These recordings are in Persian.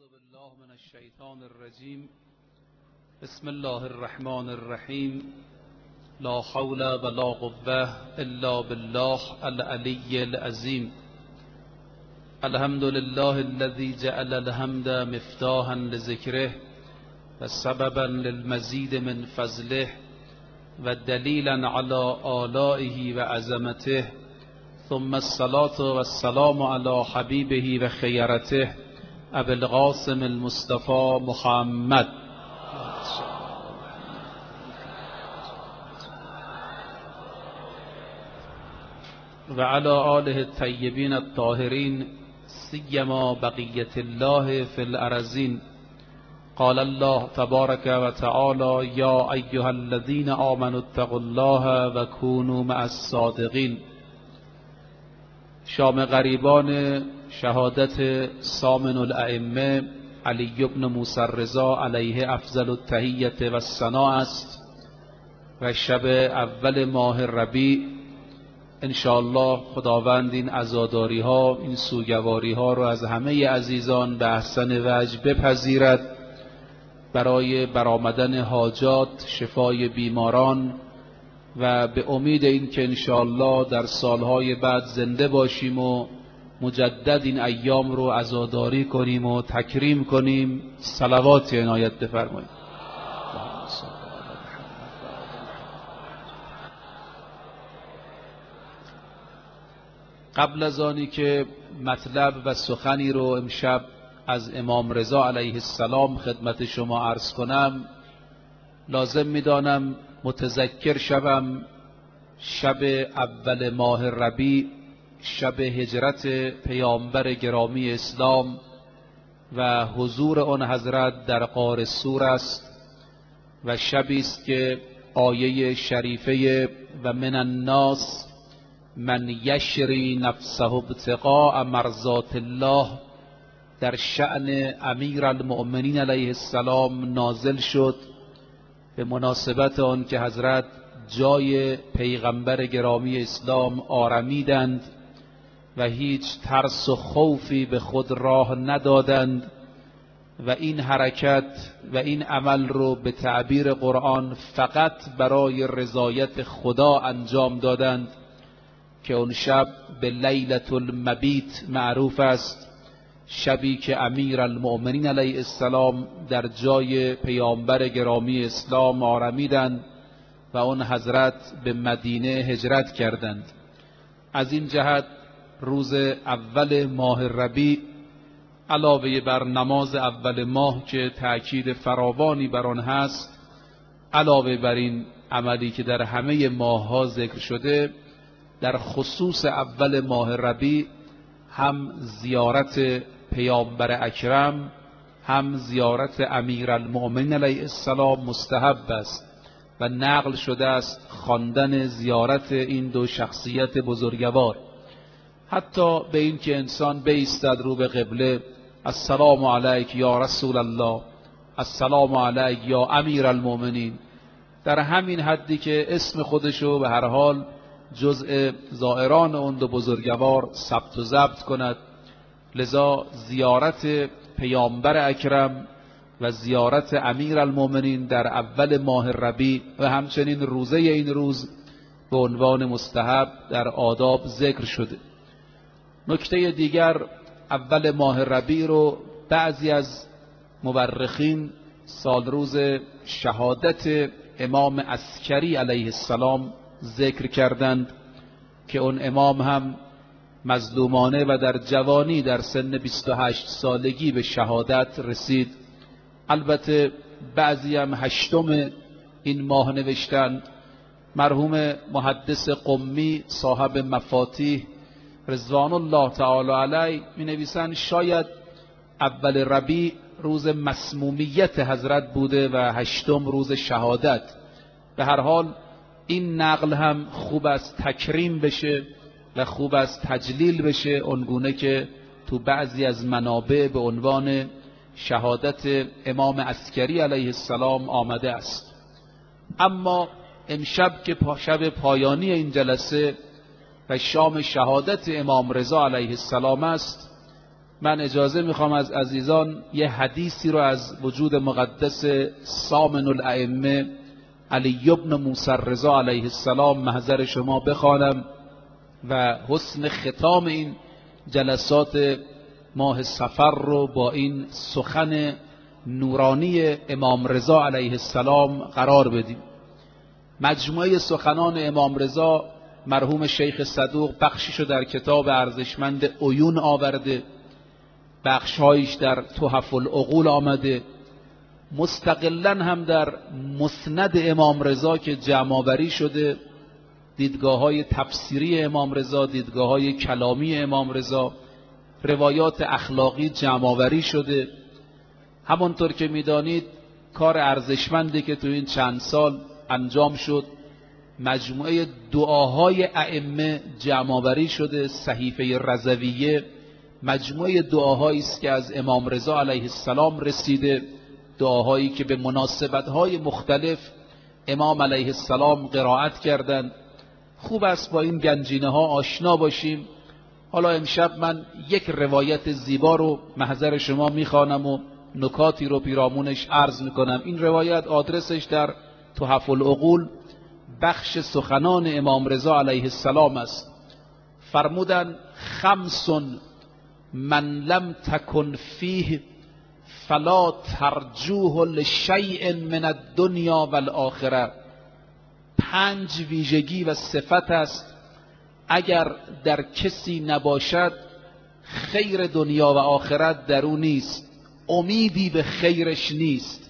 بالله من الشیطان الرجیم. بسم الله الرحمن الرحیم. لا حول ولا قوة الا بالله العلی العظیم. الحمد لله الذي جعل الحمد مفتاحا لذکره و سببا للمزید من فضله و دلیلا على آلائه و عظمته، ثم الصلاة والسلام على حبیبه و خیرته ابی القاسم المصطفى محمد و علی آله الطیبین الطاهرین سیما بقیة الله فی الارضین. قال الله تبارک و تعالی یا ایها الذین آمنوا اتقوا الله و کونوا مع الصادقین. شام غریبان شهادت ثامن الائمه علی بن موسی الرضا علیه افضل التحیة و الثناء است و شب اول ماه ربیع انشاءالله خداوند این عزاداری ها، این سوگواری ها رو از همه عزیزان به احسن وجه بپذیرد، برای برآمدن حاجات، شفای بیماران و به امید این که انشاءالله در سالهای بعد زنده باشیم و مجدد این ایام رو عزاداری کنیم و تکریم کنیم. صلوات عنایت بفرمایید. قبل از آنی که مطلب و سخنی رو امشب از امام رضا علیه السلام خدمت شما عرض کنم، لازم می‌دانم متذکر شوم شب اول ماه ربیع، شب هجرت پیامبر گرامی اسلام و حضور آن حضرت در غار سور است و شبی است که آیه شریفه و من الناس من یشری نفسه ابتغاء مرضات الله در شأن امیر المؤمنین علیه السلام نازل شد، به مناسبت آن که حضرت جای پیغمبر گرامی اسلام آرمیدند و هیچ ترس و خوفی به خود راه ندادند و این حرکت و این عمل رو به تعبیر قرآن فقط برای رضایت خدا انجام دادند که اون شب به لیلة المبیت معروف است، شبی که امیر المؤمنین علیه السلام در جای پیامبر گرامی اسلام آرمیدند و اون حضرت به مدینه هجرت کردند. از این جهت روز اول ماه ربیع علاوه بر نماز اول ماه که تأکید فراوانی بر آن هست، علاوه بر این عملی که در همه ماه‌ها ذکر شده، در خصوص اول ماه ربیع هم زیارت پیامبر اکرم هم زیارت امیر المؤمنین علیه السلام مستحب است و نقل شده است خواندن زیارت این دو شخصیت بزرگوار، حتی به این که انسان بایستد رو به قبله، السلام علیک یا رسول الله، السلام علیک یا امیر المؤمنین، در همین حدی که اسم خودشو به هر حال جزء زائران اون دو بزرگوار ثبت و ضبط کند. لذا زیارت پیامبر اکرم و زیارت امیر المؤمنین در اول ماه ربیع و همچنین روزه این روز به عنوان مستحب در آداب ذکر شده. نکته دیگر، اول ماه ربیع رو بعضی از مورخین سال روز شهادت امام عسکری علیه السلام ذکر کردند که اون امام هم مظلومانه و در جوانی در سن 28 سالگی به شهادت رسید. البته بعضی هم هشتم این ماه نوشتند. مرحوم محدث قمی صاحب مفاتیح رضوان الله تعالی علیه می نویسند شاید اول ربیع روز مسمومیت حضرت بوده و هشتم روز شهادت. به هر حال این نقل هم خوب است تکریم بشه و خوب است تجلیل بشه، اونگونه که تو بعضی از منابع به عنوان شهادت امام عسکری علیه السلام آمده است. اما امشب که شب پایانی این جلسه و شام شهادت امام رضا علیه السلام است، من اجازه میخوام از عزیزان یه حدیثی رو از وجود مقدس سامن الائمه علی بن موسی الرضا علیه السلام محضر شما بخوانم و حسن ختام این جلسات ماه صفر رو با این سخن نورانی امام رضا علیه السلام قرار بدیم. مجموعه سخنان امام رضا مرحوم شیخ صدوق بخشیشو در کتاب ارزشمند عیون آورده، بخشهایش در تحف العقول آمده، مستقلا هم در مسند امام رضا که جمع آوری شده، دیدگاه‌های تفسیری امام رضا، دیدگاه‌های کلامی امام رضا، روایات اخلاقی جمع آوری شده. همانطور که میدانید کار ارزشمندی که تو این چند سال انجام شد، مجموعه دعاهای ائمه جمع آوری شده. صحیفه رضویه مجموعه دعاهایی است که از امام رضا علیه السلام رسیده، دعاهایی که به مناسبت‌های مختلف امام علیه السلام قرائت کردند. خوب است با این گنجینه ها آشنا باشیم. حالا امشب من یک روایت زیبا رو محضر شما میخوانم و نکاتی رو پیرامونش عرض میکنم. این روایت آدرسش در تحف العقول بخش سخنان امام رضا علیه السلام است. فرمودن: خمس من لم تکن فیه فلا ترجوه لشیء من الدنیا والآخره. 5 ویژگی و صفت است اگر در کسی نباشد خیر دنیا و آخرت در او نیست، امیدی به خیرش نیست.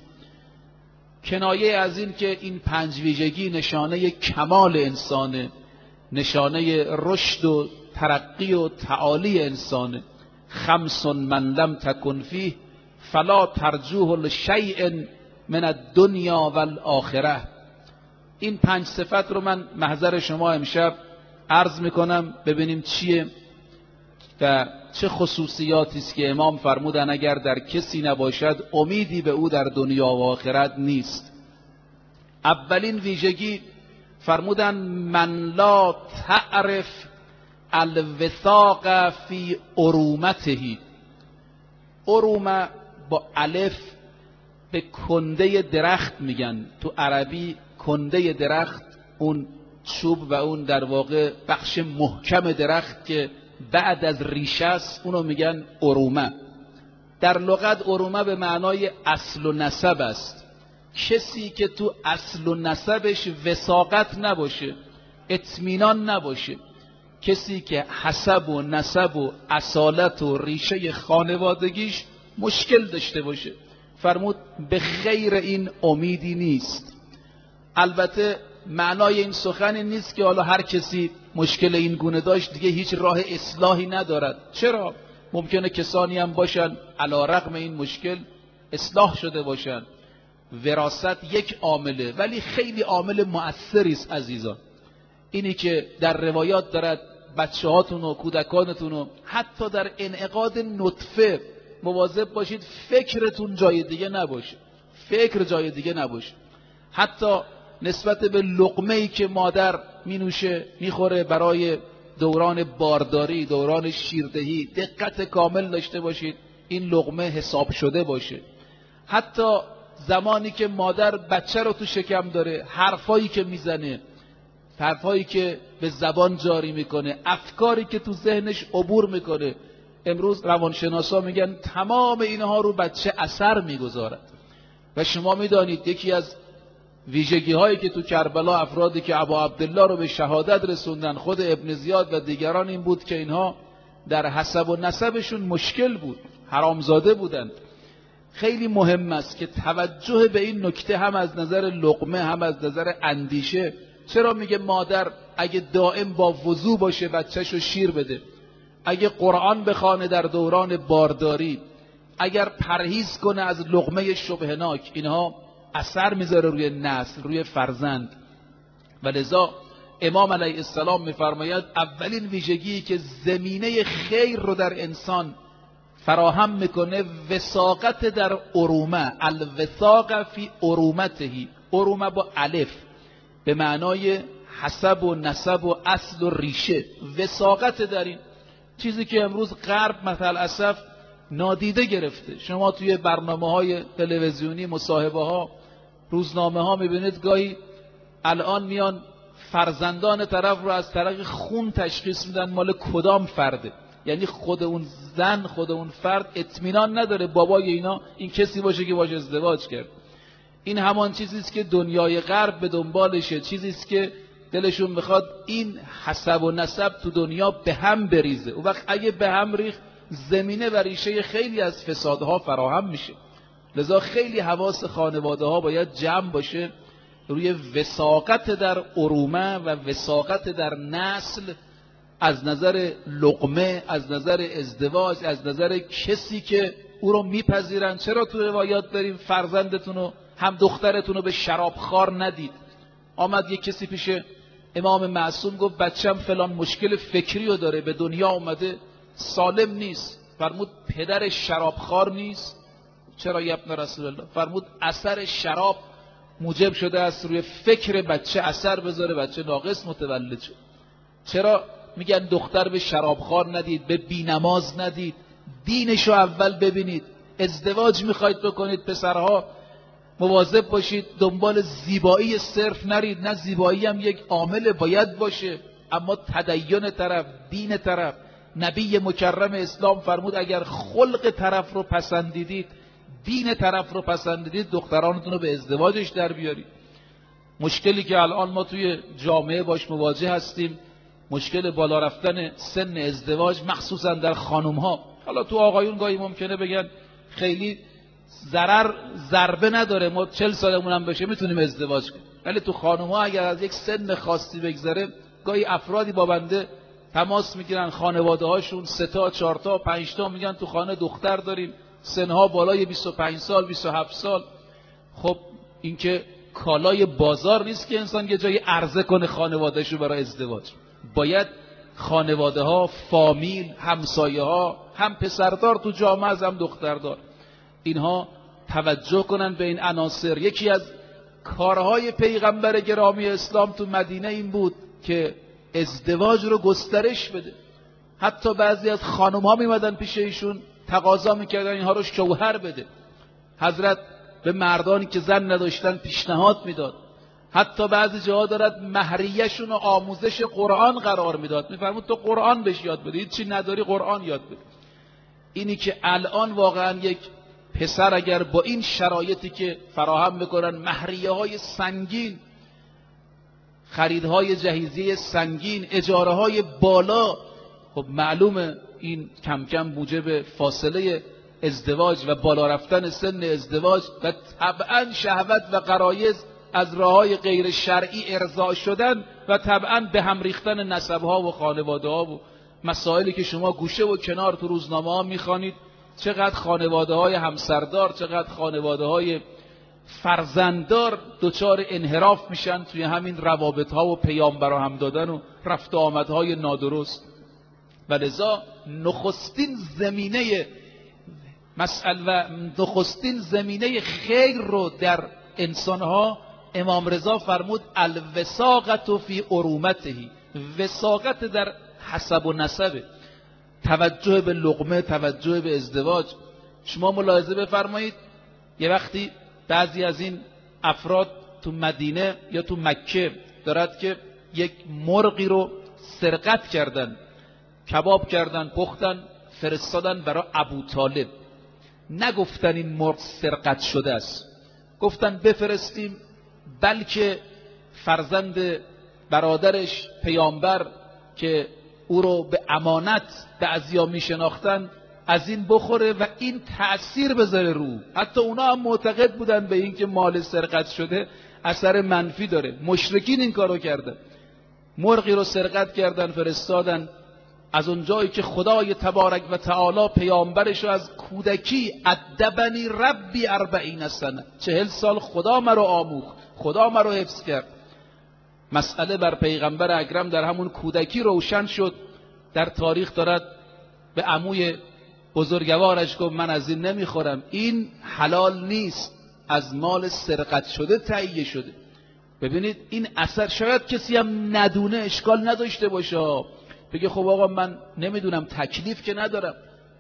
کنایه از این که این 5 ویژگی نشانه کمال انسانه، نشانه رشد و ترقی و تعالی انسانه. خمس من لم تکن فیه فلا ترجوه لشیء من الدنیا والآخره. این 5 صفت رو من محضر شما امشب عرض میکنم، ببینیم چیه و چه خصوصیاتی است که امام فرمودن اگر در کسی نباشد امیدی به او در دنیا و آخرت نیست. اولین ویژگی فرمودن: من لا تعرف الوثاق فی ارومته. ارومه با الف به کنده درخت میگن، تو عربی کنده درخت اون چوب و اون در واقع بخش محکم درخت که بعد از ریشه است، اونو میگن ارومه. در لغت ارومه به معنای اصل و نسب است. کسی که تو اصل و نسبش وثاقت نباشه، اطمینان نباشه، کسی که حسب و نسب و اصالت و ریشه خانوادگیش مشکل داشته باشه، فرمود به خیر این امیدی نیست. البته معنای این سخن این نیست که حالا هر کسی مشکل این گونه داشت دیگه هیچ راه اصلاحی ندارد. چرا؟ ممکنه کسانی هم باشن علی رغم این مشکل اصلاح شده باشن. وراثت یک عامله، ولی خیلی عامل مؤثری است عزیزان. اینی که در روایات دارد بچه هاتون و کودکانتون و حتی در انعقاد نطفه مواظب باشید فکرتون جای دیگه نباشه، فکر جای دیگه نباشه. حتی نسبت به لقمه‌ای که مادر مینوشه میخوره برای دوران بارداری، دوران شیردهی، دقت کامل داشته باشید این لقمه حساب شده باشه. حتی زمانی که مادر بچه رو تو شکم داره، حرفایی که میزنه، حرفایی که به زبان جاری میکنه، افکاری که تو ذهنش عبور میکنه، امروز روانشناسا میگن تمام اینها رو بچه اثر میگذارد. و شما میدانید یکی از ویژگی هایی که تو کربلا افرادی که ابا عبدالله رو به شهادت رسوندن، خود ابن زیاد و دیگران، این بود که اینها در حسب و نسبشون مشکل بود، حرامزاده بودند. خیلی مهم است که توجه به این نکته هم از نظر لقمه هم از نظر اندیشه. چرا میگه مادر اگه دائم با وضو باشه بچه‌شو شیر بده، اگه قرآن بخونه در دوران بارداری، اگر پرهیز کنه از لقمه شبهناک، اینها اثر میذاره روی نسل، روی فرزند. و لذا امام علیه السلام میفرماید اولین ویژگی که زمینه خیر رو در انسان فراهم میکنه وثاقت در ارومه، الوثاق فی ارومته. ارومه با الف به معنای حسب و نسب و اصل و ریشه، وثاقت در این چیزی که امروز غرب مثل اسف نادیده گرفته. شما توی برنامه‌های تلویزیونی، مصاحبه‌ها، روزنامه‌ها می‌بینید گاهی الان میان فرزندان طرف رو از طریق خون تشخیص میدن مال کدام فرده. یعنی خود اون زن، خود اون فرد اطمینان نداره بابای اینا این کسی باشه که باش ازدواج کرد. این همان چیزی است که دنیای غرب به دنبالشه، چیزی است که دلشون میخواد این حسب و نسب تو دنیا به هم بریزه. اون وقت اگه به هم ریخت زمینه و ریشه خیلی از فسادها فراهم میشه. لذا خیلی حواس خانواده ها باید جمع باشه روی وثاقت در ارومه و وثاقت در نسل، از نظر لقمه، از نظر ازدواج، از نظر کسی که او رو میپذیرن. چرا تو روایات داریم فرزندتون رو، هم دخترتون رو به شرابخوار ندید؟ آمد یک کسی پیش امام معصوم گفت بچم فلان مشکل فکری رو داره، به دنیا اومده سالم نیست. فرمود پدر شرابخوار نیست؟ چرا یا ابن رسول الله؟ فرمود اثر شراب موجب شده است روی فکر بچه اثر بذاره، بچه ناقص متولد شد. چرا میگن دختر به شرابخوار ندید، به بینماز ندید؟ دینشو اول ببینید. ازدواج میخواید بکنید پسرها مواظب باشید دنبال زیبایی صرف نرید، نه زیبایی هم یک عامل باید باشه، اما تدین طرف، دین طرف. نبی مکرم اسلام فرمود اگر خلق طرف رو پسندیدید، دین طرف رو پسندیدید، دخترانتون رو به ازدواجش در بیارید. مشکلی که الان ما توی جامعه باش مواجه هستیم، مشکل بالا رفتن سن ازدواج مخصوصا در خانم ها. حالا تو آقایون گاهی ممکنه بگن خیلی ضربه نداره، ما 40 سالمون هم بشه میتونیم ازدواج کنیم، ولی تو خانم ها اگر از یک سن خاصی بگذره، گاهی افرادی با بنده تماس میگیرن، خانواده هاشون 3 تا 4 تا 5 تا میگن تو خانه دختر داریم، سنها بالای 25 سال 27 سال. خب این که کالای بازار نیست که انسان یه جایی عرضه کنه خانوادهشو برای ازدواج. باید خانواده ها، فامیل، همسایه ها، هم پسردار تو جامعه از هم دختردار، اینها توجه کنن به این عناصر. یکی از کارهای پیغمبر گرامی اسلام تو مدینه این بود که ازدواج رو گسترش بده. حتی بعضی از خانم ها میمدن پیش ایشون تقاضا میکردن اینها رو شوهر بده. حضرت به مردانی که زن نداشتن پیشنهاد میداد. حتی بعضی جاها دارد مهریه‌شون رو آموزش قرآن قرار میداد، میفرمود تو قرآن بهش یاد بده، هیچی نداری قرآن یاد بده. اینی که الان واقعا یک پسر اگر با این شرایطی که فراهم میکنن، مهریه‌های سنگین، خریدهای جهیزیه سنگین، اجاره‌های بالا، خب معلومه این کم کم موجب فاصله ازدواج و بالا رفتن سن ازدواج و طبعا شهوت و غرایز از راههای غیر شرعی ارضاء شدن و طبعا به هم ریختن نسبها و خانواده ها و مسائلی که شما گوشه و کنار تو روزنامه ها میخوانید. چقدر خانواده های همسردار، چقدر خانواده های فرزنددار دچار انحراف میشن توی همین روابط ها و پیام براهم دادن و رفت و آمدهای نادرست. و لذا نخستین زمینه خیر رو در انسانها امام رضا فرمود الوثاقة فی ارومته، وثاقت در حسب و نسبه، توجه به لقمه، توجه به ازدواج. شما ملاحظه بفرمایید یه وقتی بعضی از این افراد تو مدینه یا تو مکه دارد که یک مرغی رو سرقت کردن، کباب کردن، پختن، فرستادن برای ابوطالب. نگفتن این مرغ سرقت شده است، گفتن بفرستیم بلکه فرزند برادرش پیامبر که او رو به امانت بعضیا میشناختن از این بخوره و این تأثیر بذاره رو. حتی اونا هم معتقد بودن به این که مال سرقت شده اثر منفی داره. مشرکین این کارو کردن، مرغی رو سرقت کردن، فرستادن. از اونجایی که خدای تبارک و تعالی پیامبرش رو از کودکی ادبنی ربی 40 سنه، 40 سال خدا مرا آموخت، خدا مرا حفظ کرد. مسئله بر پیغمبر اکرم در همون کودکی روشن شد. در تاریخ دارد به عموی بزرگوارش گفت من از این نمیخورم، این حلال نیست، از مال سرقت شده تهیه شده. ببینید این اثر. شاید کسی هم ندونه اشکال نداشته باشه، بگه خب آقا من نمیدونم، تکلیف که ندارم،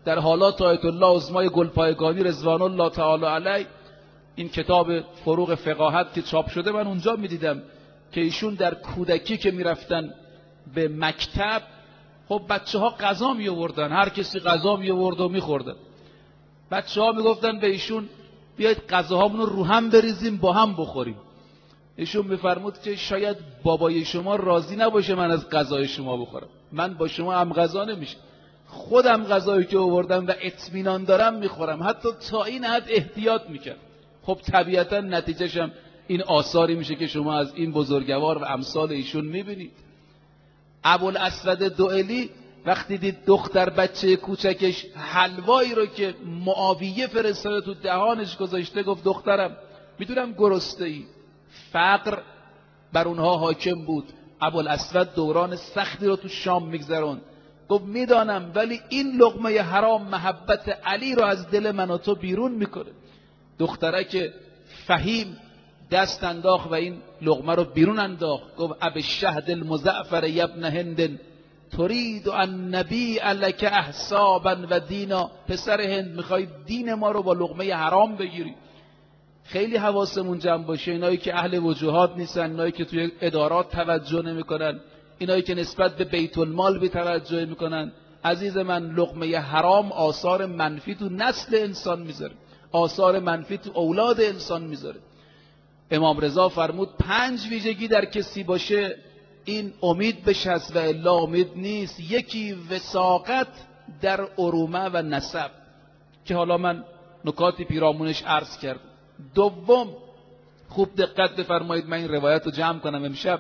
در حالات آیت الله عظمای گلپایگانی رضوان الله تعالی علیه، این کتاب فروغ فقاهت که چاپ شده، من اونجا میدیدم که ایشون در کودکی که میرفتن به مکتب، خب بچه ها غذا می آوردن، هر کسی غذا می آورد و میخوردن. بچه ها میگفتن به ایشون بیاید غذاهامون رو هم بریزیم با هم بخوریم. ایشون میفرمود که شاید بابای شما راضی نباشه من از غذای شما بخورم، من با شما هم غذا نمیشه، خودم غذایی که آوردم و اطمینان دارم میخورم، حتی تا این حد احتیاط میکرد. خب طبیعتا نتیجهش هم این آثاری میشه که شما از این بزرگوار و امثال ایشون میبینید. ابوالاسود دؤلی وقتی دید دختر بچه کوچکش حلوایی رو که معاویه فرستاده تو دهانش گذاشته، گفت دخترم میدونم گرسنه ای، فقر بر اونها حاکم بود، ابوالاسود دوران سختی رو تو شام میگذرون، گفت میدانم، ولی این لقمه حرام محبت علی رو از دل من و تو بیرون میکنه. دخترک فهیم دست انداخت و این لقمه رو بیرون انداخت، گفت اب الشهد المزعفر یبن هند ترید ان نبیع لک احسابا و دینا، پسر هند میخوای دین ما رو با لقمه حرام بگیری. خیلی حواسمون جمع باشه، اینایی که اهل وجوهات نیستن، اینایی که توی ادارات توجه نمیکنن، اینایی که نسبت به بیت المال بی توجه میکنن. عزیز من، لقمه حرام آثار منفی تو نسل انسان میذاره، آثار منفی تو اولاد انسان میذاره. امام رضا فرمود 5 ویژگی در کسی باشه این امید بشه و الا امید نیست. یکی وثاقت در ارومه و نسب که حالا من نکاتی پیرامونش عرض کردم. دوم، خوب دقت بفرمایید، من این روایت رو جمع کنم امشب،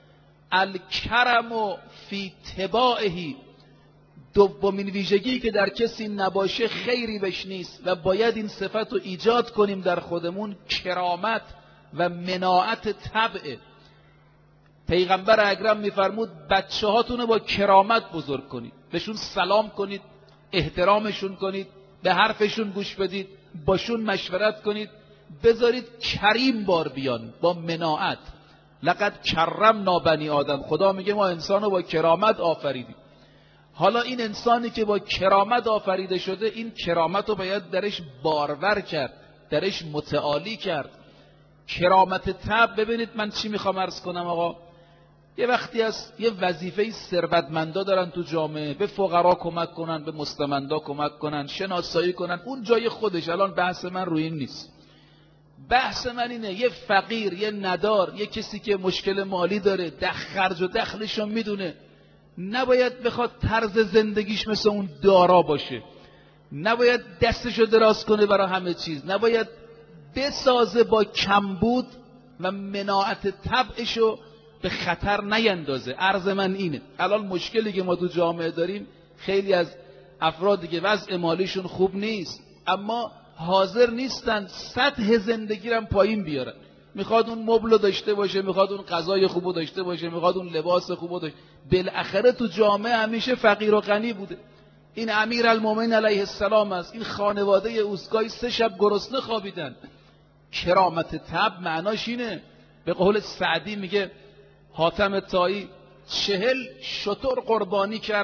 الکرم فی تباعه، دومین ویژگی که در کسی نباشه خیری بهش نیست و باید این صفت رو ایجاد کنیم در خودمون، کرامت و مناعت طبع. پیغمبر اکرم میفرمود بچه هاتون رو با کرامت بزرگ کنید، بهشون سلام کنید، احترامشون کنید، به حرفشون گوش بدید، باشون مشورت کنید، بذارید کریم بار بیان با مناعت. لقد کرمنا بنی آدم، خدا میگه ما انسان رو با کرامت آفریدیم. حالا این انسانی که با کرامت آفریده شده، این کرامت رو باید درش بارور کرد، درش متعالی کرد. کرامت طبع، ببینید من چی میخوام عرض کنم آقا، یه وقتی از یه وظیفه ثروتمندا دارن تو جامعه، به فقرا کمک کنن، به مستمندا کمک کنن، شناسایی کنن، اون جای خودش. الان بحث من روی این نیست، بحث من اینه یه فقیر، یه ندار، یه کسی که مشکل مالی داره، خرج و دخلشو میدونه، نباید بخواد طرز زندگیش مثل اون دارا باشه، نباید دستشو دراز کنه برای همه چیز، نباید بسازه با کمبود و مناعت طبعشو به خطر نیندازه. عرض من اینه، الان مشکلی که ما تو جامعه داریم، خیلی از افرادی که وضع مالیشون خوب نیست اما حاضر نیستن سطح زندگی رو پایین بیارن، میخواد اون مبل داشته باشه، میخواد اون غذای خوبو داشته باشه، میخواد اون لباس خوبو داشته. بالاخره تو جامعه همیشه فقیر و غنی بوده. این امیرالمومنین علیه السلام است، این خانواده اوسگاهی 3 شب گرسنه خوابیدن. کرامت طبع معناش اینه. به قول سعدی میگه حاتم طایی 40 شتر قربانی کرد،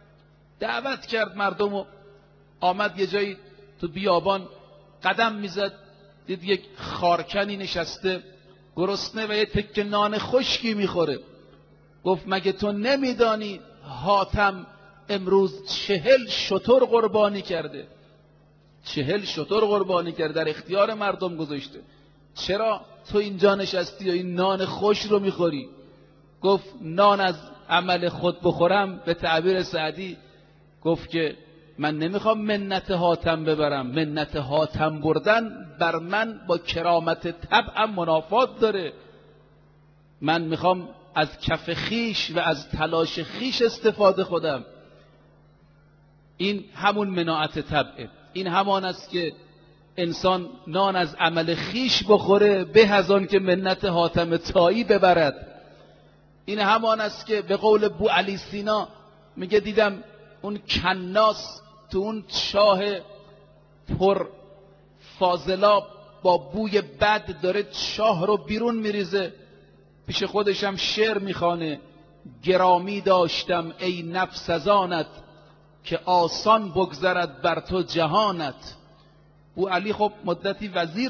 دعوت کرد مردمو، آمد یه جایی تو بیابان قدم میزد، دید یک خارکنی نشسته گرسنه و یه تکه نان خشکی میخوره. گفت مگه تو نمیدانی حاتم امروز 40 شتر قربانی کرده، 40 شتر قربانی کرده، در اختیار مردم گذاشته، چرا تو اینجا نشستی و این نان خوش رو میخوری؟ گفت نان از عمل خود بخورم، به تعبیر سعدی گفت که من نمیخوام منت حاتم ببرم، منت حاتم بردن بر من با کرامت طبعم منافات داره، من میخوام از کف خیش و از تلاش خیش استفاده خودم. این همون مناعت طبعه، این همان است که انسان نان از عمل خیش بخوره به از آن که منت حاتم طایی ببرد. این همان است که به قول بو علی سینا میگه دیدم اون کناس تو اون چاه پر فاضلاب با بوی بد داره چاه رو بیرون میریزه، پیش خودشم شعر میخوانه: گرامی داشتم ای نفس از آنت که آسان بگذرد بر تو جهانت. او علی خب مدتی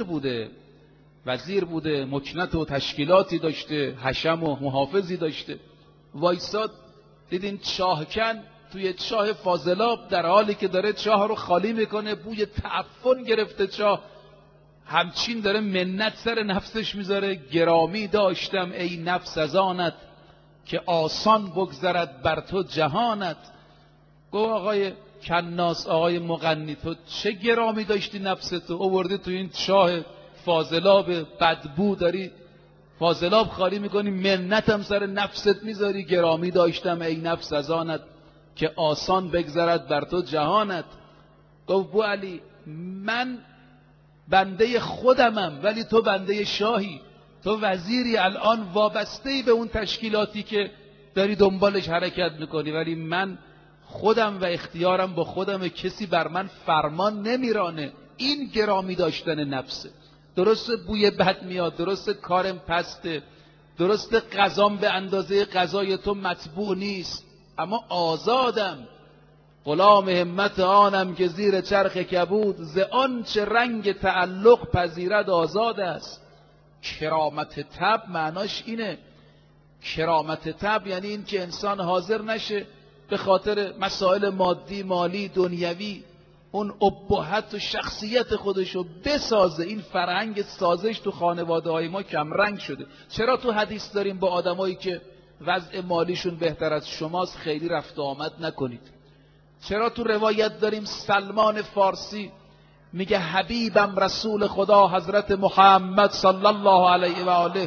وزیر بوده، مکنت و تشکیلاتی داشته، حشم و محافظی داشته. وایساد دیدین چاهکن توی چاه فاضلاب در حالی که داره چاه رو خالی میکنه بوی تعفن گرفته چاه، همچین داره منت سر نفسش میذاره. گرامی داشتم ای نفس از آنت که آسان بگذرد بر تو جهانت. گفت آقای کناس، آقای مغنی، تو چه گرامی داشتی نفستو آوردی تو این چاه فاضلاب بدبو، داری فاضلاب خالی میکنی، منتم سر نفست میذاری. گرامی داشتم ای نفس از آنت که آسان بگذرد بر تو جهانت. گفت بو علی من بنده خودمم ولی تو بنده شاهی، تو وزیری الان وابسته‌ای به اون تشکیلاتی که داری دنبالش حرکت میکنی، ولی من خودم و اختیارم با خودم، کسی بر من فرمان نمیرانه. این گرامی داشتن نفسه. درسته بوی بد میاد، درسته کارم پسته، درسته غذام به اندازه غذای تو مطبوع نیست، اما آزادم، غلام همت آنم که زیر چرخ کبود، ز آنچه رنگ تعلق پذیرد آزاد است. کرامت طبع معناش اینه. کرامت طبع یعنی این که انسان حاضر نشه به خاطر مسائل مادی، مالی، دنیوی اون ابهت و شخصیت خودشو بسازه. این فرهنگ سازش تو خانواده های ما کم رنگ شده. چرا تو حدیث داریم با آدمایی که وضع مالیشون بهتر از شماست خیلی رفت و آمد نکنید؟ چرا تو روایت داریم سلمان فارسی میگه حبیبم رسول خدا حضرت محمد صلی الله علیه و آله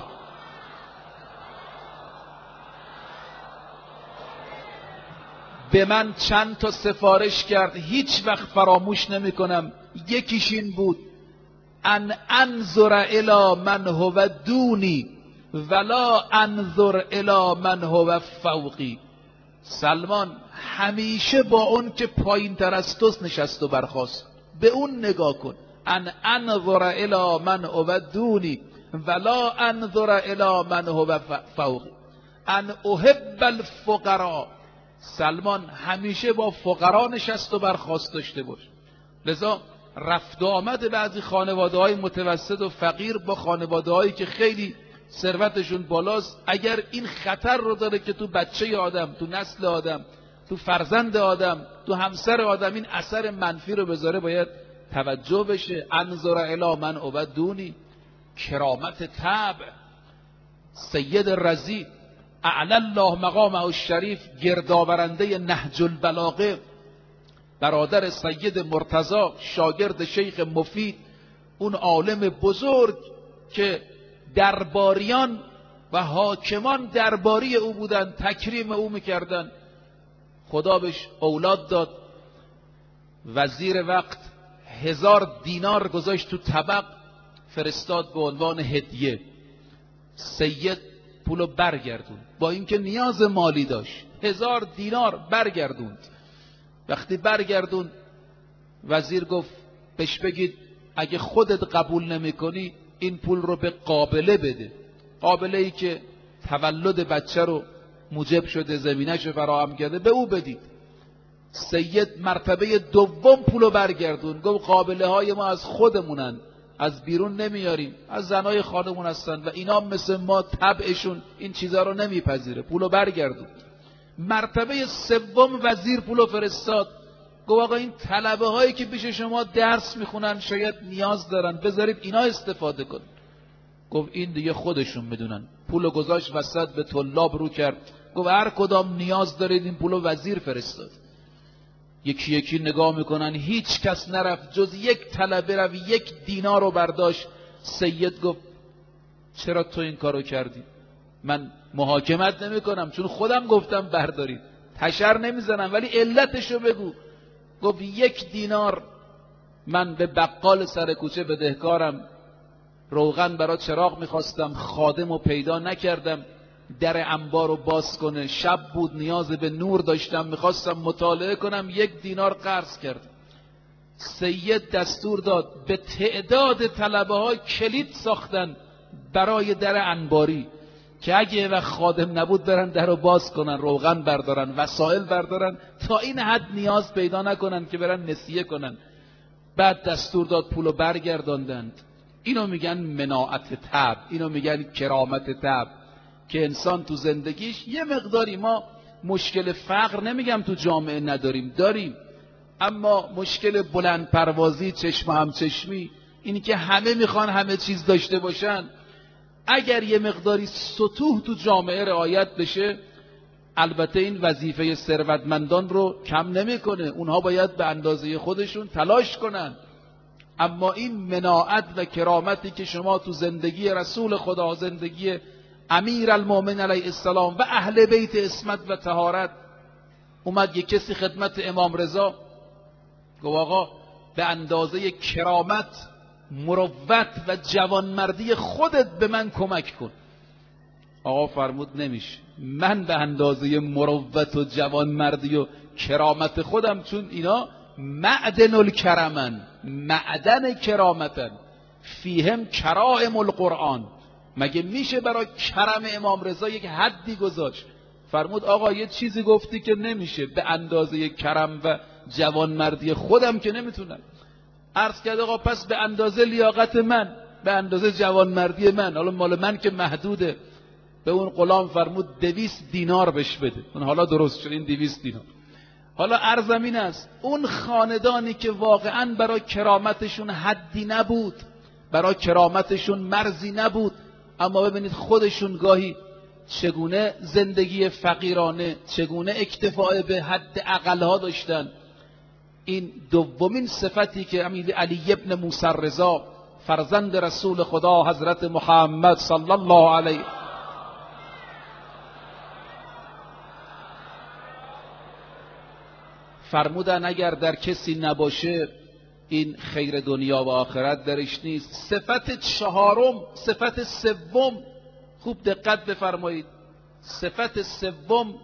به من چند تا سفارش کرد، هیچ وقت فراموش نمی کنم. یکیش این بود ان انظر الی من هو دونی ولا انظر الی من هو فوقی. سلمان همیشه با اون که پایین تر از توست نشست و برخاست، به اون نگاه کن. ان انظر الی من هو دونی ولا انظر الی من هو فوقی. ان احب الفقراء. سلمان همیشه با فقرا نشست و برخاست داشته باش. لذا رفت و آمد بعضی خانواده های متوسط و فقیر با خانواده هایی که خیلی ثروتشون بالاست، اگر این خطر رو داره که تو بچه آدم، تو نسل آدم، تو فرزند آدم، تو همسر آدم این اثر منفی رو بذاره، باید توجه بشه. انظر الی من هو دونی. کرامت طبع. سید رضی اعلی الله مقامه الشریف، گردآورنده نهج البلاغه، برادر سید مرتضی، شاگرد شیخ مفید، اون عالم بزرگ که درباریان و حاکمان درباری او بودن، تکریم او میکردن. خدا بهش اولاد داد. وزیر وقت 1000 دینار گذاشت تو طبق، فرستاد به عنوان هدیه. سید پولو برگردون، با اینکه نیاز مالی داشت 1000 دینار برگردوند. وقتی برگردون وزیر گفت بهش بگید اگه خودت قبول نمی کنی این پول رو به قابله بده. قابله ای که تولد بچه رو موجب شده، زمینش رو فراهم کرده، به او بدید. سید مرتبه دوم پولو برگردون، گفت قابله های ما از خودمونن، از بیرون نمیاریم، از زنای خانمون هستن و اینا مثل ما طبعشون این چیزا رو نمیپذیره. پولو برگردون. مرتبه سوم وزیر پولو فرستاد، گفت آقا این طلبه هایی که پیش شما درس میخونن شاید نیاز دارن، بذارید اینا استفاده کن. گفت این دیگه خودشون میدونن. پولو گذاشت وسط، به طلاب رو کرد، گفت هر کدام نیاز دارید این پولو وزیر فرستاد. یکی یکی نگاه میکنن، هیچ کس نرفت جز یک طلبه رو 1 دینار رو برداشت. سید گفت چرا تو این کارو کردی؟ من محاکمت نمی کنم چون خودم گفتم بردارید، تشر نمیزنم، ولی علتشو بگو. گفت 1 دینار من به بقال سر کوچه بدهکارم، روغن برای چراغ میخواستم، خادمو پیدا نکردم در انبار رو باز کنه، شب بود نیاز به نور داشتم، میخواستم مطالعه کنم، 1 دینار قرض کردم. سید دستور داد به تعداد طلبه ها کلید ساختن برای در انباری که اگه وقت خادم نبود برن در رو باز کنن، روغن بردارن، وسایل بردارن، تا این حد نیاز پیدا نکنن که برن نسیه کنن. بعد دستور داد پولو برگرداندند. اینو میگن مناعت طبع، اینو میگن کرامت طبع، که انسان تو زندگیش یه مقداری، ما مشکل فقر نمیگم تو جامعه نداریم، داریم، اما مشکل بلند پروازی، چشم هم چشمی، اینی که همه میخوان همه چیز داشته باشن، اگر یه مقداری سطوح تو جامعه رعایت بشه، البته این وظیفه ثروتمندان رو کم نمیکنه، اونها باید به اندازه خودشون تلاش کنن، اما این مناعت و کرامتی که شما تو زندگی رسول خدا، زندگی امیر المؤمنین علیه السلام و اهل بیت عصمت و طهارت، اومد یک کسی خدمت امام رضا گفت آقا به اندازه کرامت، مروت و جوانمردی خودت به من کمک کن. آقا فرمود نمیشه، من به اندازه مروت و جوانمردی و کرامت خودم، چون اینا معدن الکرمن، معدن کرامتن، فیهم کرائم القرآن، مگه میشه برای کرم امام رضا یک حدی گذاشت؟ فرمود آقا یه چیزی گفتی که نمیشه، به اندازه کرم و جوانمردی خودم که نمیتونم. عرض کرد آقا پس به اندازه لیاقت من، به اندازه جوانمردی من، حالا مال من که محدوده. به اون غلام فرمود 200 دینار بهش بده. اون حالا درست شد این 200 دینار. حالا عرضم این است، اون خاندانی که واقعا برای کرامتشون حدی نبود، برای کرامتشون مرزی نبود، اما ببینید خودشون گاهی چگونه زندگی فقیرانه، چگونه اکتفاء به حد اقلها داشتن. این دومین صفتی که علی ابن موسی رضا فرزند رسول خدا حضرت محمد صلی الله علیه فرمودن اگر در کسی نباشه این خیر دنیا و آخرت درش نیست. صفت چهارم، صفت سوم، خوب دقت بفرمایید، صفت سوم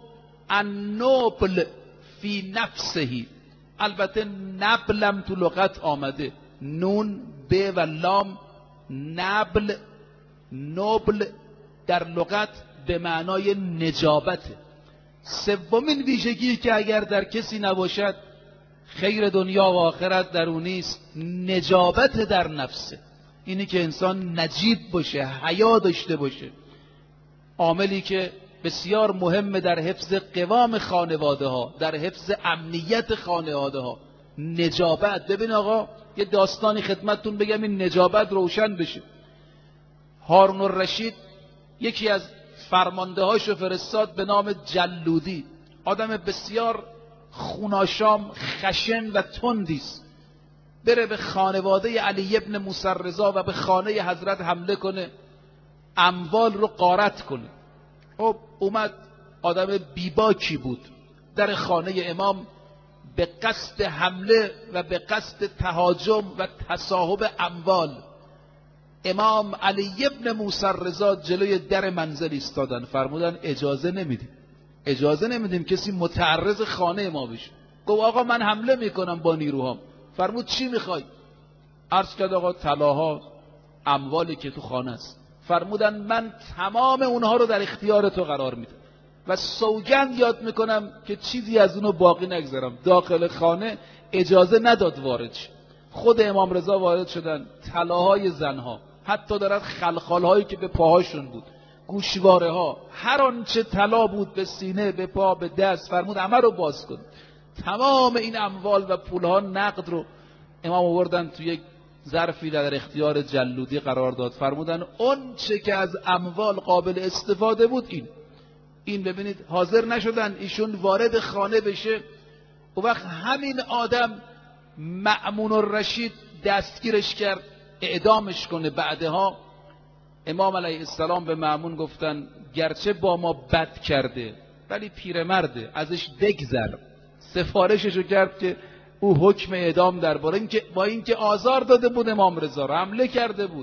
النبل فی نفسهی. البته نبلم تو لغت آمده، نون ب و لام، نبل، نبل در لغت به معنای نجابته. سومین ویژگی که اگر در کسی نباشد خیر دنیا و آخرت در اون نیست، نجابت در نفسه. اینی که انسان نجیب باشه، حیا داشته باشه، عاملی که بسیار مهمه در حفظ قوام خانواده ها، در حفظ امنیت خانواده ها. نجابت. ببین آقا یه داستانی خدمتتون بگم این نجابت روشن بشه. هارون الرشید یکی از فرمانده هاشو فرستاد به نام جلودی، آدم بسیار خوناشام، خشن و تندیست، بره به خانواده علی ابن موسی رضا و به خانه حضرت حمله کنه، اموال رو غارت کنه. خب اومد، آدم بیباکی بود، در خانه امام به قصد حمله و به قصد تهاجم و تصاحب اموال. امام علی ابن موسی رضا جلوی در منزل ایستادن، فرمودن اجازه نمیدیم، اجازه نمیدیم کسی متعرض خانه ما بشه. گفت آقا من حمله میکنم با نیروهام. فرمود چی میخوای؟ عرض کرد آقا طلاها، اموالی که تو خانه است. فرمودن من تمام اونها رو در اختیار تو قرار میدم و سوگند یاد میکنم که چیزی از اونو باقی نگذارم. داخل خانه اجازه نداد وارد شه. خود امام رضا وارد شدن، طلاهای زنها، حتی دارد خلخالهایی که به پاهاشون بود، گوشواره ها، هر آنچه طلا بود به سینه، به پا، به دست، فرمود همه رو باز کن. تمام این اموال و پولها نقد رو امام آوردن تو یک ظرفی در اختیار جلودی قرار داد. فرمودن اون چه که از اموال قابل استفاده بود این ببینید حاضر نشدن ایشون وارد خانه بشه. و وقت همین آدم مأمون الرشید دستگیرش کرد اعدامش کنه. بعدها امام علیه السلام به مأمون گفتن گرچه با ما بد کرده ولی پیرمرده، ازش بگذر. سفارششو کرد که او حکم اعدام درباره با اینکه آزار داده بود امام رضا رو، حمله کرده بود،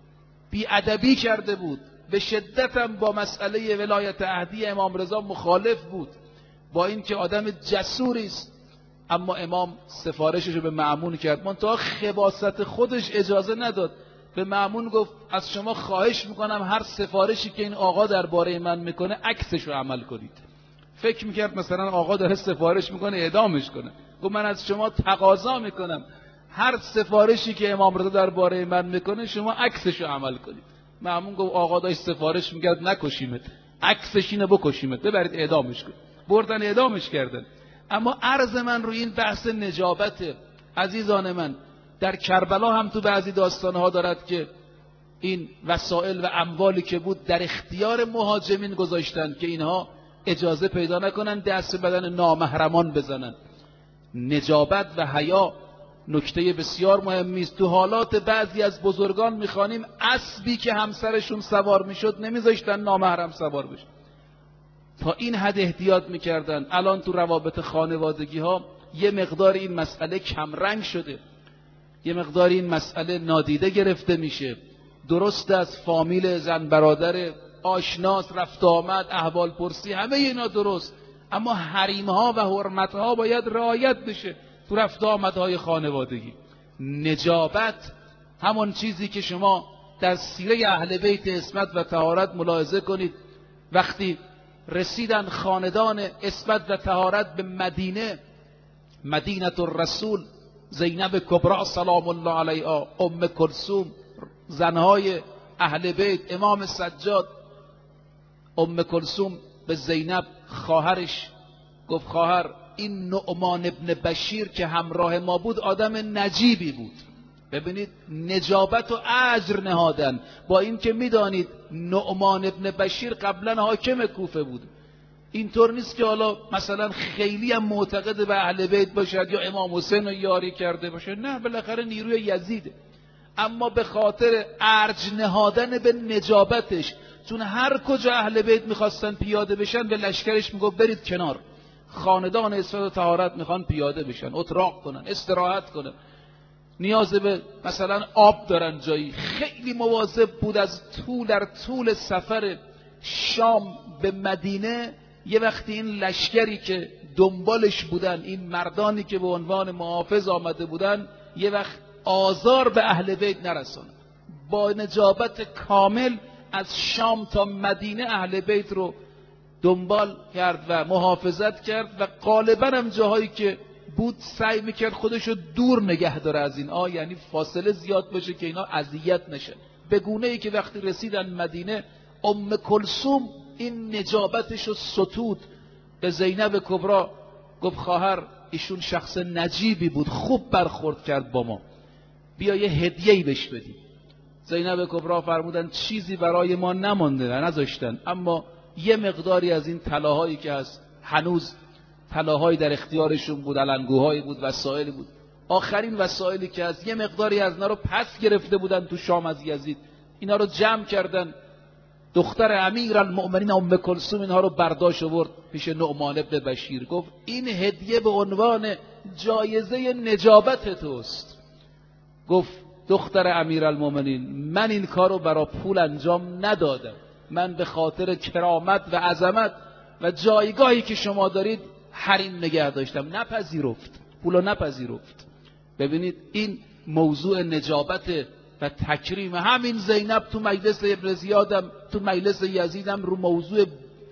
بی‌ادبی کرده بود، به شدت هم با مسئله ولایت عهدی امام رضا مخالف بود، با اینکه آدم جسوری است، اما امام سفارشش رو به مأمون کرد. منتها خباثت خودش اجازه نداد به مأمون گفت از شما خواهش میکنم هر سفارشی که این آقا درباره من میکنه عکسش رو عمل کنید. فکر میکرد مثلا آقا داره سفارش میکنه اعدامش کنه. گفت من از شما تقاضا میکنم هر سفارشی که امام رضا درباره من میکنه شما عکسش رو عمل کنید. مأمون گفت آقا داشت سفارش میکرد نکشیمت، عکسش اینو بکشیمت، ببرید اعدامش کنید. بردن اعدامش کردن. اما عرض من روی این بحث نجابت عزیزان من، در کربلا هم تو بعضی داستانها دارد که این وسایل و اموالی که بود در اختیار مهاجمین گذاشتن که اینها اجازه پیدا نکنن دست بدن نامحرمان بزنن. نجابت و حیا نکته بسیار مهمی است. تو حالات بعضی از بزرگان میخوانیم اسبی که همسرشون سوار میشد نمیذاشتن نامحرم سوار بشه، تا این حد احتیاط میکردن. الان تو روابط خانوادگی ها یه مقدار این مسئله کمرنگ شده، یه مقدار این مسئله نادیده گرفته میشه. درست از فامیل زن برادر آشناس رفت آمد احوال پرسی همه اینا درست، اما حریم ها و حرمت ها باید رعایت بشه تو رفت آمدهای خانوادگی. نجابت همون چیزی که شما در سیره اهل بیت عصمت و طهارت ملاحظه کنید. وقتی رسیدن خاندان عصمت و طهارت به مدینه، مدینه الرسول، زینب کبرا سلام الله علیها، ام کلثوم، زنهای اهل بیت، امام سجاد، ام کلثوم به زینب خواهرش گفت خواهر این نعمان ابن بشیر که همراه ما بود آدم نجیبی بود. ببینید نجابت و اجر نهادن، با این که میدانید نعمان ابن بشیر قبلا حاکم کوفه بود. اینطور نیست که حالا مثلا خیلی هم معتقد به اهل بیت باشد یا امام حسین رو یاری کرده باشه، نه، بالاخره نیروی یزیده. اما به خاطر ارج نهادن به نجابتش، چون هر کجا اهل بیت میخواستن پیاده بشن به لشکرش میگفت برید کنار، خاندان عصمت و طهارت میخوان پیاده بشن، اتراق کنن، استراحت کنن، نیاز به مثلا آب دارن جایی. خیلی مواظب بود از در طول سفر شام به مدینه. یه وقتی این لشکری که دنبالش بودن، این مردانی که به عنوان محافظ آمده بودن، یه وقت آزار به اهل بیت نرسونه. با نجابت کامل از شام تا مدینه اهل بیت رو دنبال کرد و محافظت کرد و غالبا هم جاهایی که بود سعی میکرد خودشو دور نگه داره از این یعنی فاصله زیاد باشه که اینا اذیت نشن. به گونه ای که وقتی رسیدن مدینه، ام کلثوم این نجابتشو ستود به زینب کبرا، گفت خواهر ایشون شخص نجیبی بود، خوب برخورد کرد با ما، بیا یه هدیه‌ای بهش بدیم. زینب کبرا فرمودن چیزی برای ما نمانده، نذاشتن، اما یه مقداری از این طلاهایی که هست، هنوز طلاهایی در اختیارشون بود، علنگوهایی بود، وسایلی بود، آخرین وسایلی که هست، یه مقداری از اینا رو پس گرفته بودن تو شام از یزید، اینا رو جمع کردن. دختر امیرالمؤمنین ام کلثوم اینها رو برداشت آورد پیش نعمان ابن بشیر، گفت این هدیه به عنوان جایزه نجابت توست. گفت دختر امیرالمؤمنین من این کارو برای پول انجام ندادم، من به خاطر کرامت و عظمت و جایگاهی که شما دارید حریم نگه داشتم. نپذیرفت، پولو نپذیرفت. ببینید این موضوع نجابت و تکریم. همین زینب تو مجلس ابن زیادم، تو مجلس یزیدم رو موضوع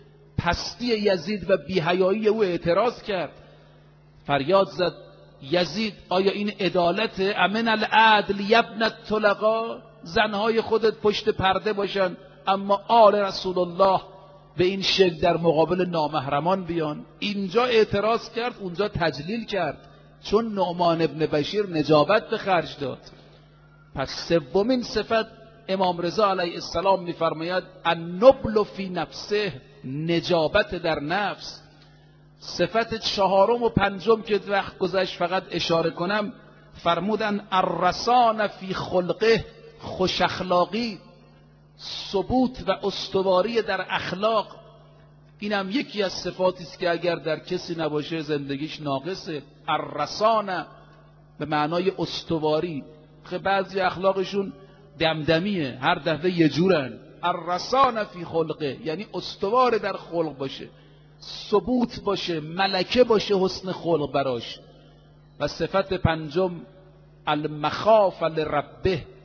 پستی یزید و بی‌حیایی او اعتراض کرد، فریاد زد یزید آیا این عدالت؟ امن العدل یبن الطلقا، زنهای خودت پشت پرده باشن اما آل رسول الله به این شکل در مقابل نامحرمان بیان. اینجا اعتراض کرد، اونجا تجلیل کرد، چون نعمان ابن بشیر نجابت به خرج داد. پس سومین صفت امام رضا علیه السلام میفرماید النبل فی نفسه، نجابت در نفس. صفت چهارم و پنجم که وقت گذشت فقط اشاره کنم، فرمودن الرسان فی خلقه، خوش اخلاقی، ثبوت و استواری در اخلاق. اینم یکی از صفاتی است که اگر در کسی نباشه زندگیش ناقصه. الرسانه به معنای استواری. بعضی اخلاقشون دمدمیه، هر دفعه یه جورن. الرسانه فی خلقه یعنی استوار در خلق باشه، ثبوت باشه، ملکه باشه حسن خلق براش. و صفت پنجم المخاف لربه،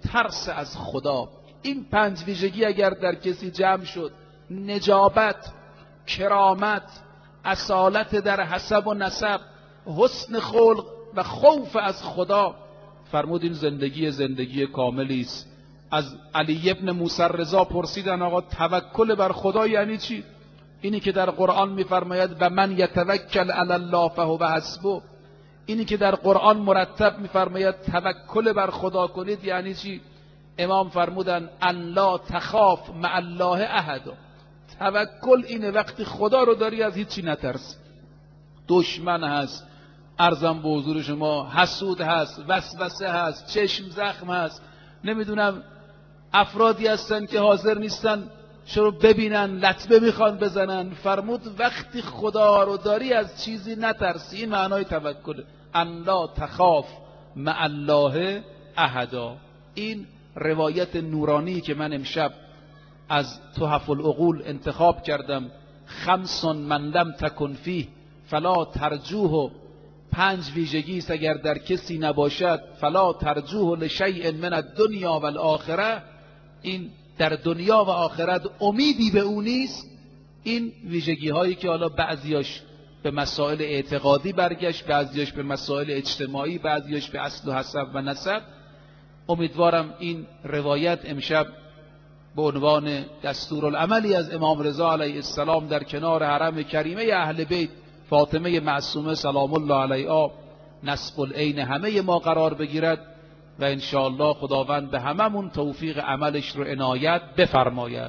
ترس از خدا. این 5 ویژگی اگر در کسی جمع شد، نجابت، کرامت، اصالت در حسب و نسب، حسن خلق و خوف از خدا، فرمود این زندگی کاملی است. از علی ابن موسی رضا پرسیدن آقا توکل بر خدا یعنی چی؟ اینی که در قرآن میفرماید و من یتوکل علی الله فهو حسبه، اینی که در قرآن مرتب میفرماید توکل بر خدا کنید یعنی چی؟ امام فرمودن ان لا تخاف مع الله احد. توکل اینه وقتی خدا رو داری از هیچی نترسی. دشمن هست، عرضم به حضور شما، حسود هست، وسوسه هست، چشم زخم هست، نمیدونم افرادی هستن که حاضر نیستن شروع ببینن، لطمه میخوان بزنن. فرمود وقتی خدا رو داری از چیزی نترسی. این معنای توکل، ان لا تخاف مع الله احدا. این روایت نورانی که من امشب از تحف العقول انتخاب کردم، 5 من لم تکن فیه فلا ترجوه، 5 ویژگی است اگر در کسی نباشد فلا ترجوه لشیء من الدنیا و الاخره، این در دنیا و آخرت امیدی به اون نیست. این ویژگی هایی که حالا بعضیاش به مسائل اعتقادی برگشت، بعضیاش به مسائل اجتماعی، بعضیاش به اصل و حسب و نسب. امیدوارم این روایت امشب به عنوان دستورالعملی از امام رضا علیه السلام در کنار حرم کریمه اهل بیت فاطمه معصومه سلام الله علیها نصب العین همه ما قرار بگیرد و انشاءالله خداوند به هممون توفیق عملش رو عنایت بفرماید.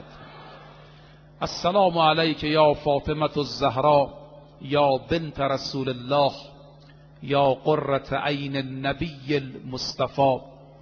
السلام علیک یا فاطمه الزهرا یا بنت رسول الله یا قرة عین النبی المصطفى.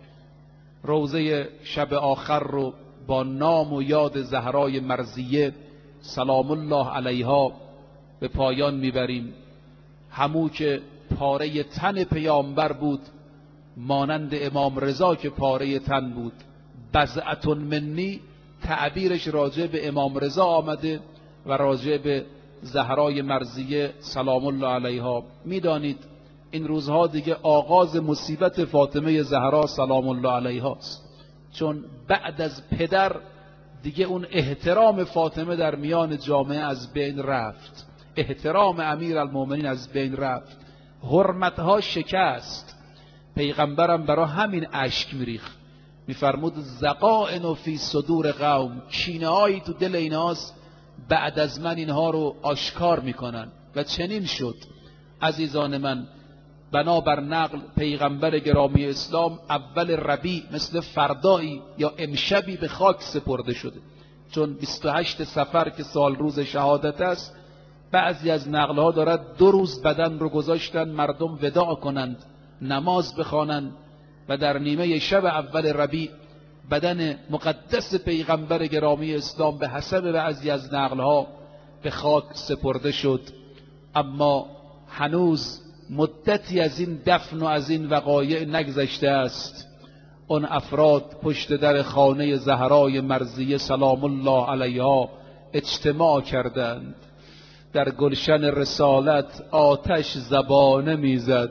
روزه شب آخر رو با نام و یاد زهرای مرضیه سلام الله علیها به پایان میبریم. همو که پاره تن پیامبر بود مانند امام رضا که پاره تن بود. بضعة منی تعبیرش راجع به امام رضا آمده و راجع به زهرای مرضیه سلام الله علیها. میدانید این روزها دیگه آغاز مصیبت فاطمه زهرا سلام الله علیها است، چون بعد از پدر دیگه اون احترام فاطمه در میان جامعه از بین رفت، احترام امیرالمومنین از بین رفت، حرمتها شکست. پیغمبرم برای همین اشک میریخت، میفرمود زقائن فی صدور قوم، کینه هایی تو دل ایناست، بعد از من اینها رو آشکار میکنن. و چنین شد. عزیزان من، بنابر نقل پیغمبر گرامی اسلام اول ربیع مثل فردایی یا امشبی به خاک سپرده شده، چون 28 صفر که سال روز شهادت است. بعضی از نقلها دارد 2 روز بدن رو گذاشتن مردم وداع کنند، نماز بخوانند و در نیمه شب اول ربیع بدن مقدس پیغمبر گرامی اسلام به حسب بعضی از نقلها به خاک سپرده شد. اما هنوز مدتی از این دفن و از این وقایع نگذشته است. اون افراد پشت در خانه زهرای مرضیه سلام الله علیها اجتماع کردند. در گلشن رسالت آتش زبانه میزد.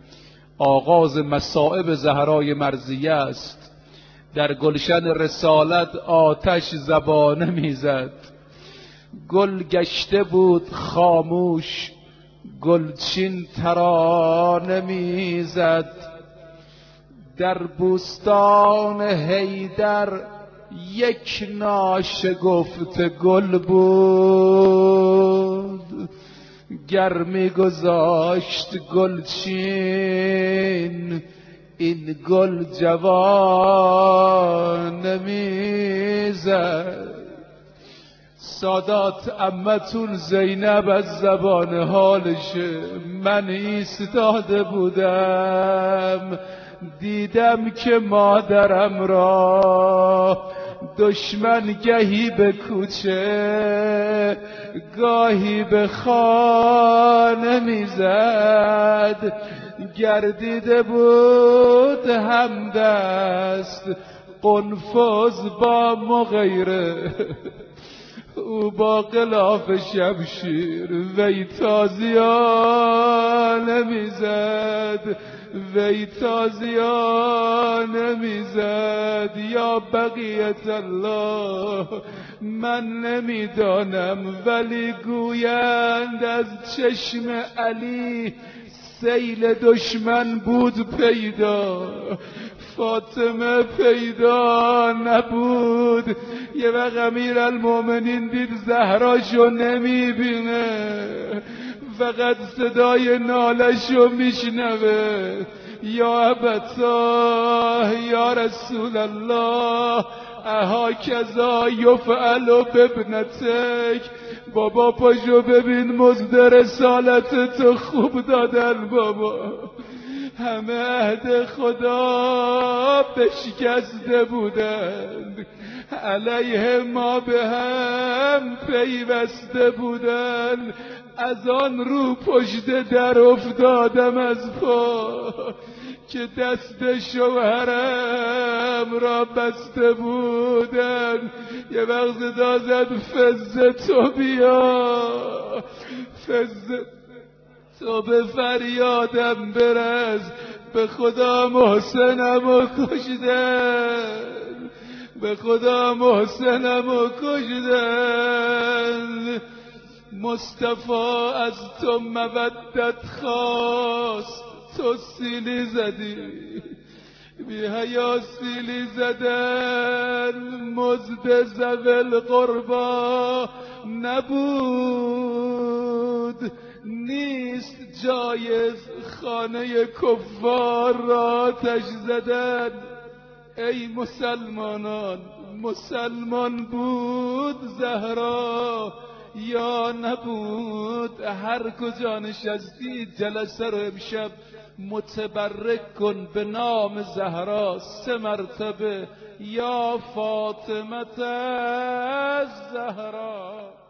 آغاز مصائب زهرای مرضیه است. در گلشن رسالت آتش زبانه میزد. گل گشته بود خاموش، گلچین ترانه میزد. در بوستان حیدر یک ناشکفته گل بود، گر میگذاشت گلچین این گل جوان میزد. سادات عمتون زینب از زبان حالش من ایستاده بودم، دیدم که مادرم را دشمن گهی به کوچه گاهی به خانه میزد. گردیده بود همدست قنفذ با مغیره، او با غلاف شمشیر وی تازیانه میزد، وی تازیانه میزد. محمد یا بقیت الله. من نمیدانم ولی گویند از چشم علی سیل دشمن بود پیدا، فاطمه پیدا نبود. یه وقت امیرالمومنین دید زهراشو نمیبینه، فقط صدای نالشو میشنوه. یا ابتا یا رسول الله اهاکذا یفعل بابنتک. بابا پاشو ببین مزد رسالت تو خوب دادن بابا. همه عهد خدا بشکسته بودند، علیه ما به هم پیوسته بودند. از آن رو پشت در افتادم از پا که دست شوهرم را بسته بودن. یه وقت صدا زد فز تو بیا، فز تو به فریادم برس. به خدا محسنم و کشدن، به خدا محسنم و کشدن. مصطفی از تو مودت خواست، تو سیلی زدی، بی حیا سیلی زدن. مزد ذوی قربا نبود، نیست جایز خانه کفار را آتش زدن. ای مسلمانان، مسلمان بود زهرا یا نبود؟ هر کجا نشستی جلسه رو امشب متبرک کن به نام زهرا 3 مرتبه، یا فاطمه الزهرا.